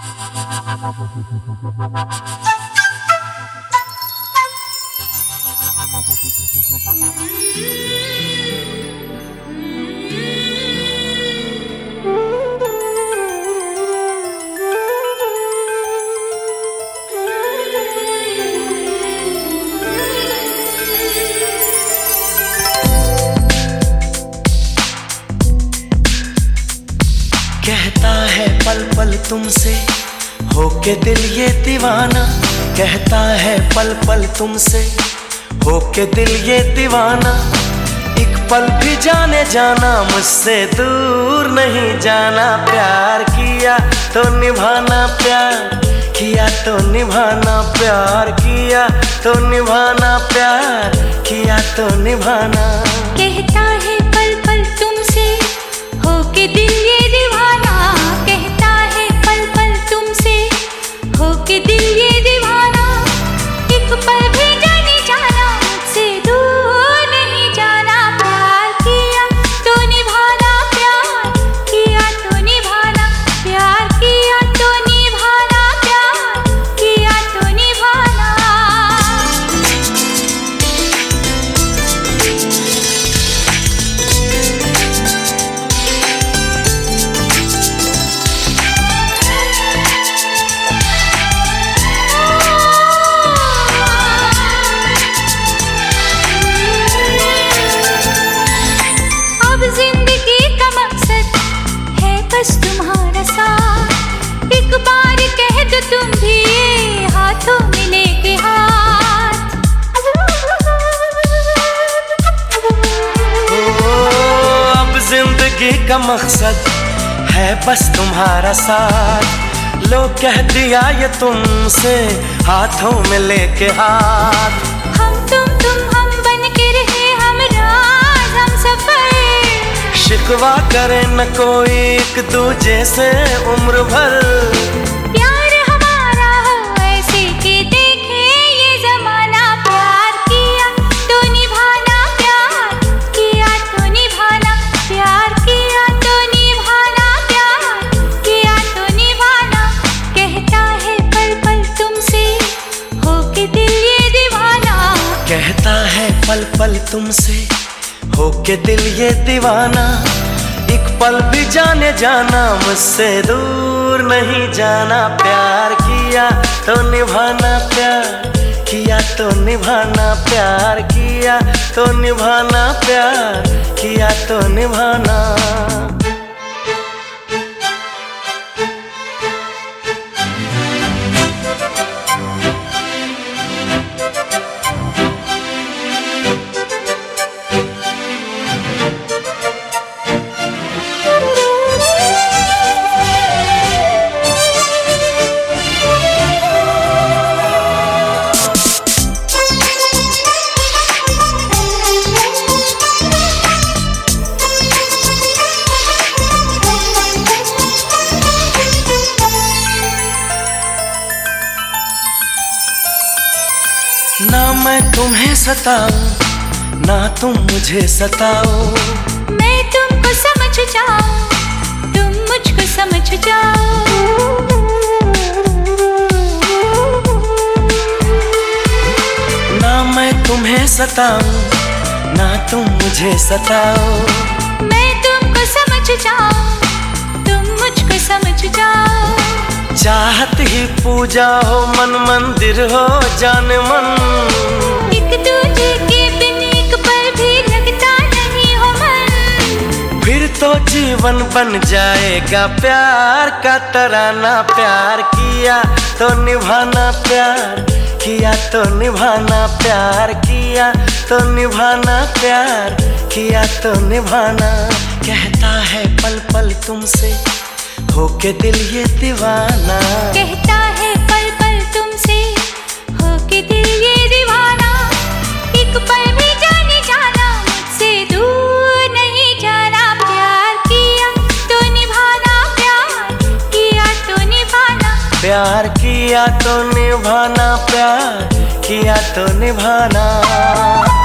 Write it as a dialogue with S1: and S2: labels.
S1: कहता है पल पल तुमसे होके दिल ये दीवाना, कहता है पल पल तुमसे होके दिल ये दीवाना। एक पल भी जाने जाना मुझसे दूर नहीं जाना। प्यार किया तो निभाना, प्यार किया तो निभाना, प्यार किया तो निभाना, प्यार किया तो निभाना।
S2: कहता है पल पल तुमसे होके दिल ये दीवाना, कहता है पल पल तुमसे होके दिल ये दीवाना। एक पल भी जाने जाना मुझसे दूर नहीं जाना। प्यार किया तो निभाना, प्यार किया तो निभाना, प्यार किया तो निभाना, प्यार किया तो निभाना। जिंदगी का मकसद है बस तुम्हारा साथ। एक बार कह दो तुम भी ये हाथों में लेके हाथ।
S1: अब जिंदगी का मकसद है बस तुम्हारा साथ। लो कह दिया ये तुमसे हाथों में लेके हाथ।
S2: हम बन के रहे हम राज हम सफर।
S1: शिकवा करे न कोई एक दूजे से उम्र भर।
S2: प्यार हमारा हो ऐसे कि देखे ये जमाना। प्यार किया तो निभाना, प्यार किया तो निभाना, प्यार किया तो निभाना, प्यार किया तो निभाना। कहता है पल पल तुमसे होके दिल ये दीवाना,
S1: कहता है पल पल तुमसे होके दिल ये दीवाना। एक पल भी जाने जाना मुझसे दूर नहीं जाना। प्यार किया तो निभाना, प्यार किया तो निभाना, प्यार किया तो निभाना, प्यार किया तो निभाना। ना मैं तुम्हें सताऊं ना तुम मुझे सताओ।
S2: मैं तुमको समझ जाऊं तुम मुझको समझ जाओ।
S1: ना मैं तुम्हें सताऊं ना तुम मुझे सताओ।
S2: मैं तुमको समझ जाऊं तुम मुझको समझ जाओ।
S1: चाहत ही पूजा हो मन मंदिर हो जान मन।
S2: एक दूजे के बिन एक पल भी लगता नहीं हो मन।
S1: फिर तो जीवन बन जाएगा प्यार का तराना। प्यार किया तो निभाना, प्यार किया तो निभाना, प्यार किया तो निभाना, प्यार किया तो निभाना। कहता है पल पल तुमसे होके दिल ये दीवाना,
S2: कहता है पल पल तुमसे होके दिल ये दीवाना। एक पल भी जाने जाना मुझसे दूर नहीं जाना। प्यार किया तो निभाना, प्यार किया तो निभाना,
S1: प्यार किया तो निभाना, प्यार किया तो निभाना।